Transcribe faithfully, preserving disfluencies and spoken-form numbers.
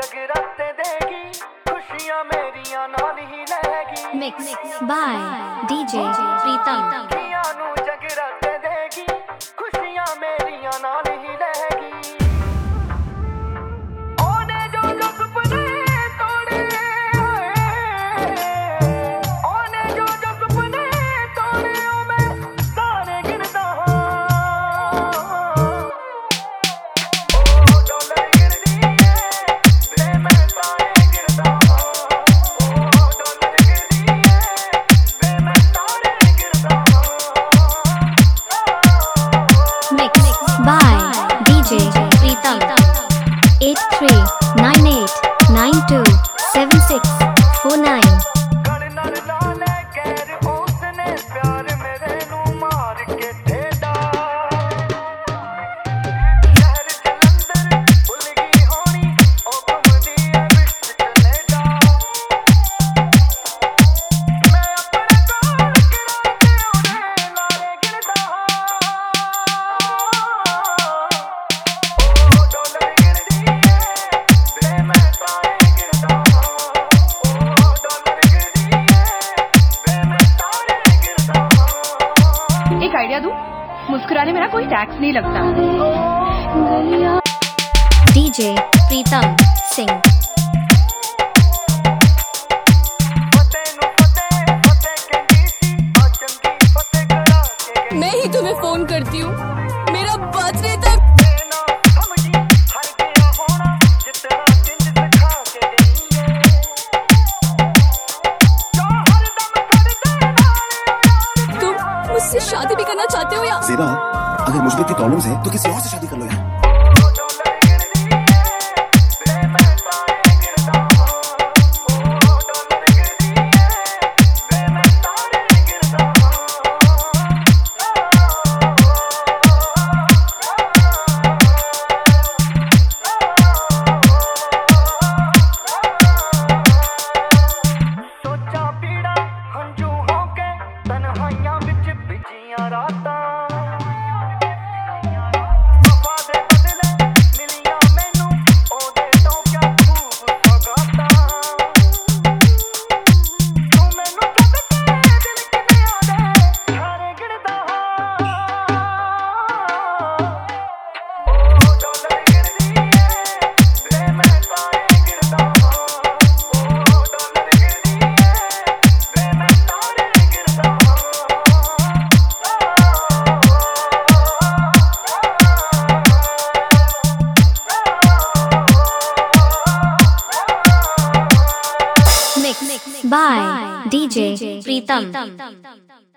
जगराते देगी खुशियां मेरियां नाल ही लहगी मिक्स बाय डीजे प्रीतम खुशियां नू जगराते देगी खुशियां मेरियां नाल ही लहगी ओने जो जो सुपने तोड़े ओने जो जो सुपने तोड़े ओ मैं सारे गिनदा eight three nine eight nine two seven six four nine एक आइडिया दूं? मुस्कुराने में ना कोई टैक्स नहीं लगता। डीजे प्रीतम सिंह मैं ही तुम्हें फोन करती हूँ मेरा बर्थडे तक मुझसे शादी भी करना चाहते हो या? ज़ेबा, अगर मुझ में इतनी प्रॉब्लम्स है तो किसी और से शादी कर लो यार। तन्हाइयां विच बिजियां रातां by D J Pritam.